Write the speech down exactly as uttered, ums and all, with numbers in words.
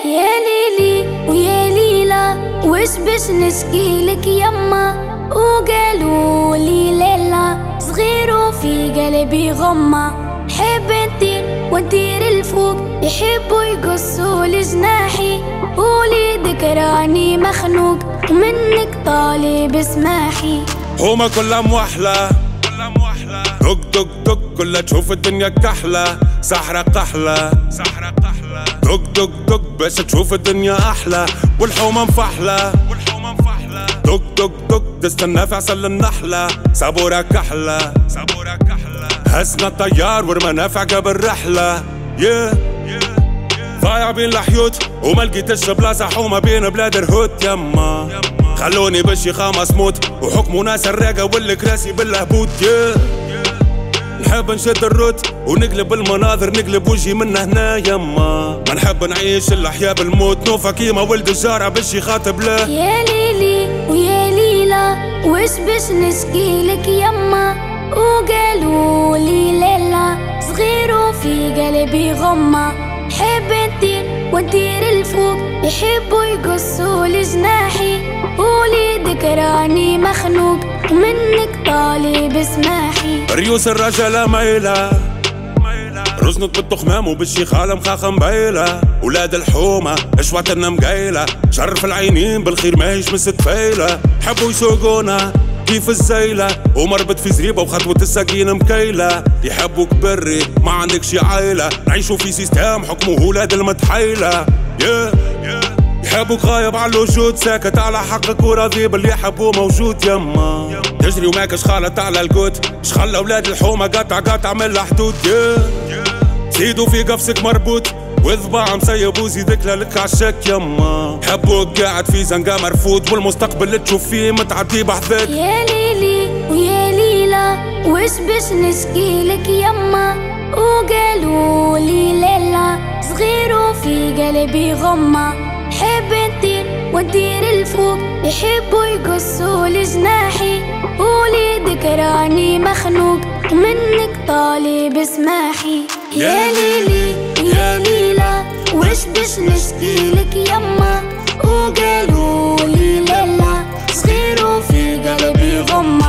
يا ليلي ويا ليلى وش باش نشكيلك يما، وقالوا لي ليلى صغير وفي قلبي غمة، حب نطير وندير الفوق يحبوا يقصوا لجناحي، وليدك راني مخنوق ومنك طالب اسماحي. هما كلها موحلة دق دق دق كلها تشوف الدنيا كحلة، سحرة قحلة سحرة قحلة دق دق دق باش تشوف الدنيا أحلى، والحومة مفحلة والحومة مفحلة دق دق دق تستنى في عسل النحلة، صابورة كحلة صابورة كحلة هزنا الطيار ورمانا في عقب الرحلة. yeah. ضايع بين الحيوت وما لقيتش بلاصة حومة بين بلاد الهوت يما، خلوني بالشيخة مسموت وحكموا ناس الراقة والكراسي بالهبوط. yeah. نحب نشد الروت ونقلب المناظر نقلب وجهي من هنا يما، ما نحب نعيش الأحياء بالموت، نوفا كيما ولد الجارة باش يخاطب له. يا ليلي ويا ليلى وش باش نشكيلك يما، وقالوا لي ليلى صغير وفي قلبي غمة، حب نطير وندير الفوق يحبوا يقصوا لجناحي، وليدك راني مخنوق ومنك طالب اسماحي. ريوس الرجالة مايلة رزنت بالتخمام وبالشيخالة مخاخة مبايلة، ولاد الحومة اشواتنا مقايلة، شرف العينين بالخير ماهيش مستفايلة، حبوا يسوقونا كيف الزيلة ومربط في زريبة وخطوة الساقين مكيلة، يحبوك بري ما عندك شي عايلة، نعيشوا في سيستام حكمه ولاد المتحيلة. yeah. يحبوك غايب على الوجود ساكت على حقك وراضي باللي يحبوه موجود يما، تجري وماكش خالط على القوت شخلى ولاد الحومة قطع قطع من الحدود. yeah. زيدوا في قفصك مربوط وذباع مسيب وزيدك لك عالشك يما، حبوك قاعد في زنقة مرفوض والمستقبل اللي تشوف فيه متعدي بحذاك. يا ليلي ويا ليلى وش باش نشكيلك يما، وقالوا لي ليلى صغير وفي قلبي غمة، حب نطير وندير الفوق يحبوا يقصوا لجناحي، وليدك راني مخنوق ومنك طالب اسماحي. يا ليلي يا ليلى وش باش نشكيلك يما، وقالوا لي ليلى صغير وفي قلبي غمة،